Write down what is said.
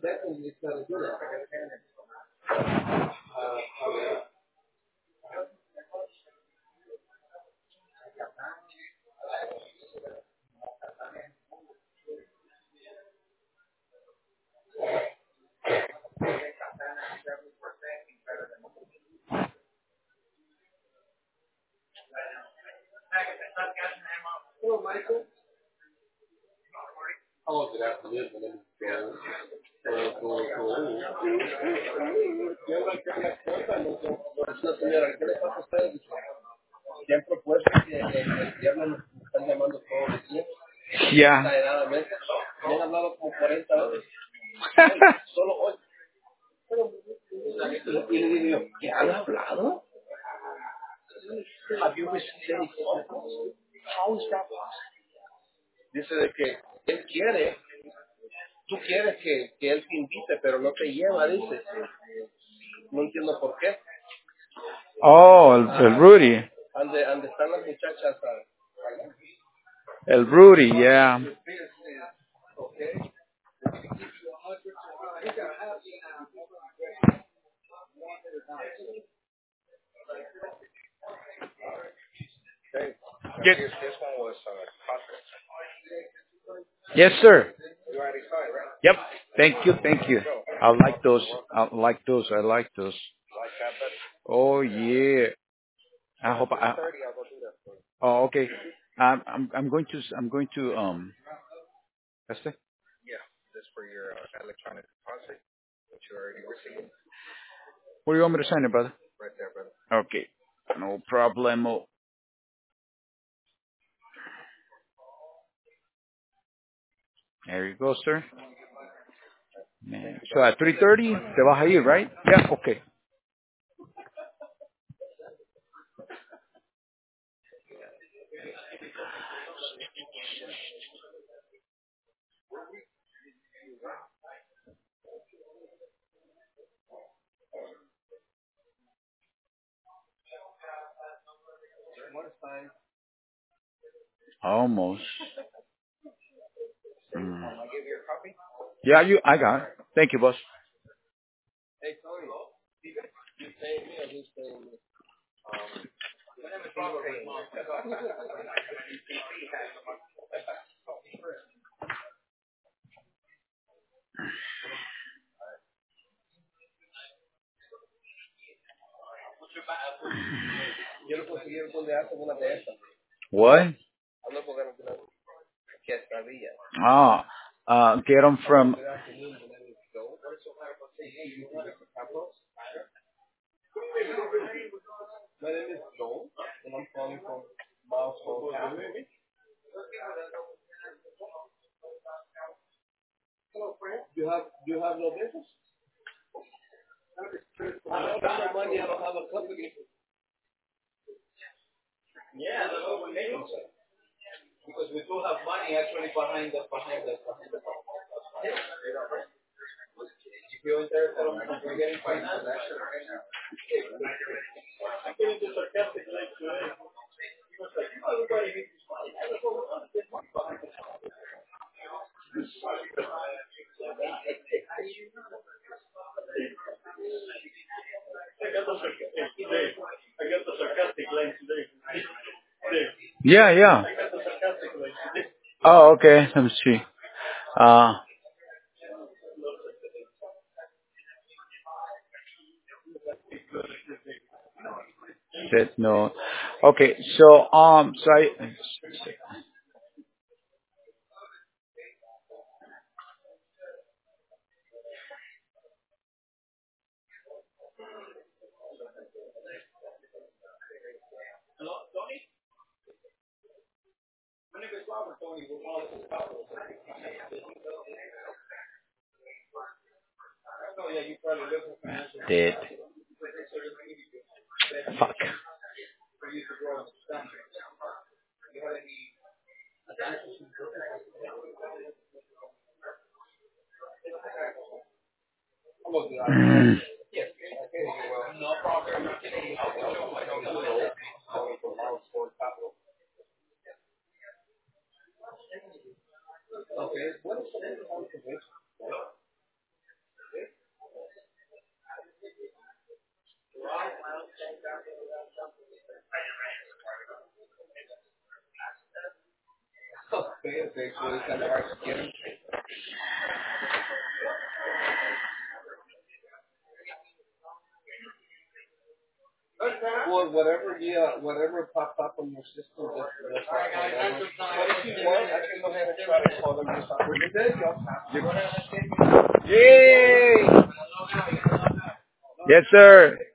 Yeah. Oh, el Rudy. El Rudy, yeah. Yes, yes, sir. Yep. Thank you, thank you. I like those. I like those. I like those. Oh yeah. I hope I. Oh, okay. I'm going to That's it. Where do you want me to sign it, brother? Okay. No problemo. There you go, sir. Man. So at 3:30 te vas a ir, right? Yeah. Okay. Almost. Mm. Yeah, I got it. Thank you, boss. What? Ah, get them from. Yeah, yeah. Oh, okay. Let me see. Uh, said no. Okay, so I did. Fuck. Mm. Yay! Yes, sir.